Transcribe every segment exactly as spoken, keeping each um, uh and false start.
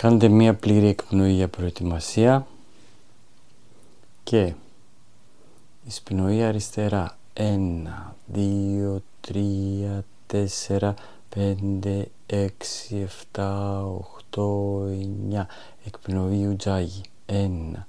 Κάντε μία πλήρη εκπνοή για προετοιμασία και εισπνοή αριστερά. Ένα, δύο, τρία, τέσσερα, πέντε, έξι, εφτά, οχτώ, εννιά. Εκπνοή ουτζάγι. Ένα,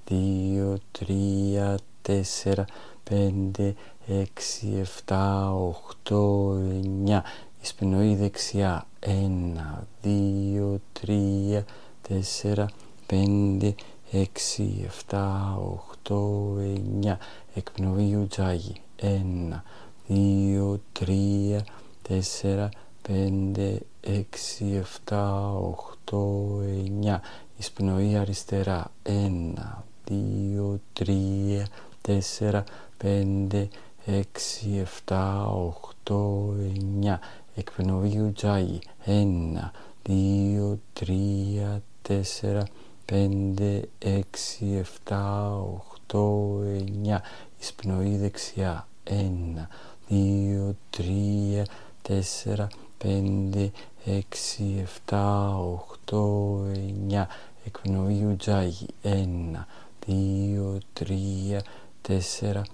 δύο, τρία, τέσσερα, πέντε, έξι, εφτά, οχτώ, εννιά. Εισπνοή δεξιά. Ένα, δύο, τρία, τέσσερα, πέντε, έξι, εφτά, οχτώ, εννιά. Εκπνοή ουτζάγι. Ένα, δύο, τρία, τέσσερα, πέντε, έξι, εφτά, οχτώ, εννιά. Εισπνοή αριστερά. Ένα, δύο, τρία, τέσσερα, πέντε, έξι, εφτά, οχτώ, εννιά. Εκπνοή ουτζάγι. Ένα, δύο, τρία, τέσσερα, πέντε, έξι, εφτά, οχτώ, εννιά. Εισπνοή δεξιά. Ένα, δύο, τρία, τέσσερα, πέντε, έξι, εφτά, οχτώ, εννιά. Εκπνοή ουτζάγι. Ένα, δύο, τρία, τέσσερα,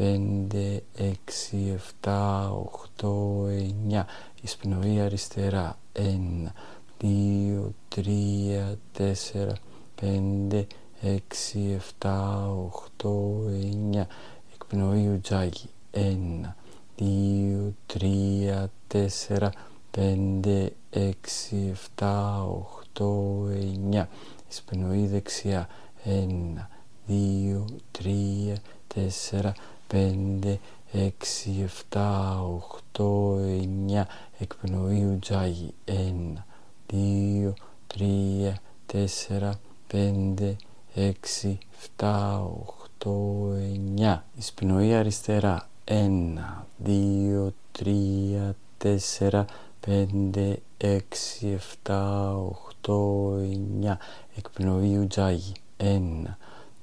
πέντε, έξι, εφτά, οχτώ, εννιά. Εισπνοή αριστερά. Ένα, δύο, τρία, τέσσερα, πέντε, έξι, εφτά, οχτώ, εννιά. Εκπνοή ουτζάγι. Ένα, δύο, τρία, τέσσερα, πέντε, έξι, εφτά, οχτώ, εννιά. Εισπνοή δεξιά. Ένα, δύο, τρία, τέσσερα, πέντε, έξι, εφτά, οχτώ, εννιά. Εκπνοή ουτζάγι. Ένα, δύο, τρία, τέσσερα, πέντε, έξι, εφτά, οχτώ, εννιά. Εισπνοή αριστερά. Ένα, δύο, τρία, τέσσερα, πέντε, έξι, εφτά, οχτώ, εννιά. Εκπνοή ουτζάγι. Ένα,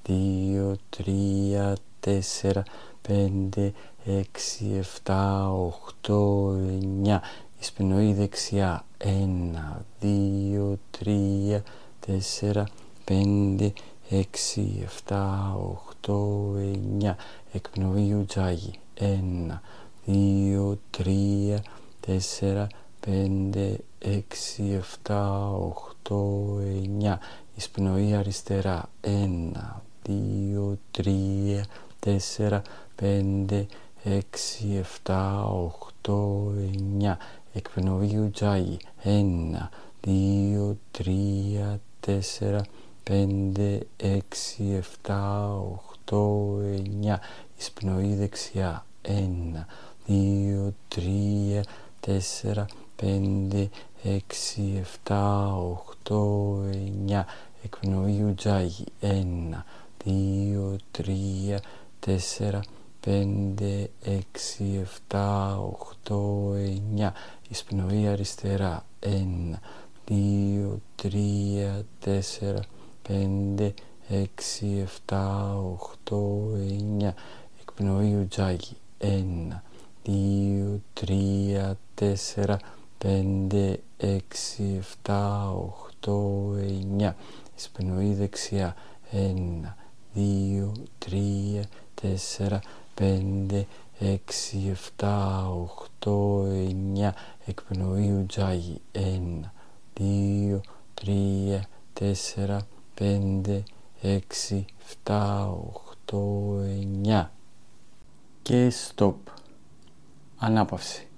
δύο, τρία, τέσσερα, πέντε, έξι, εφτά, οχτώ, εννιά. Εισπνοή δεξιά. Ένα, δύο, τρία, τέσσερα, πέντε, έξι, εφτά, οχτώ, εννιά. Εκπνοή ουτζάγι. Ένα, δύο, τρία, τέσσερα, πέντε, έξι, εφτά, οχτώ, εννιά. Εισπνοή αριστερά. Ένα, δύο, τρία, τέσσερα, πέντε, έξι, εφτά, οχτώ, εννιά. Εκπνοή ουτζάγι. Ένα, δύο, τρία, τέσσερα, πέντε, έξι, εφτά, οχτώ, εννιά. Εισπνοή δεξιά. Ένα, δύο, τρία, τέσσερα, πέντε, έξι, εφτά, οχτώ, εννιά. Εκπνοή ουτζάγι. Ένα, δύο, τρία, τέσσερα, πέντε, έξι, εφτά, οχτώ, εννιά. Εισπνοή αριστερά. Ένα, δύο, τρία, τέσσερα, πέντε, έξι, εφτά, οχτώ, εννιά. Εκπνοή ουτζάγι. Ένα, δύο, τρία, τέσσερα, πέντε, έξι, εφτά, οχτώ, εννιά. Εισπνοή δεξιά. Ένα, δύο, τρία, τέσσερα, πέντε, έξι, εφτά, οχτώ, εννιά. Εκπνοή ουτζάγι. Ένα, δύο, τρία, τέσσερα, πέντε, έξι, εφτά, οχτώ, εννιά. Και stop. Ανάπαυση.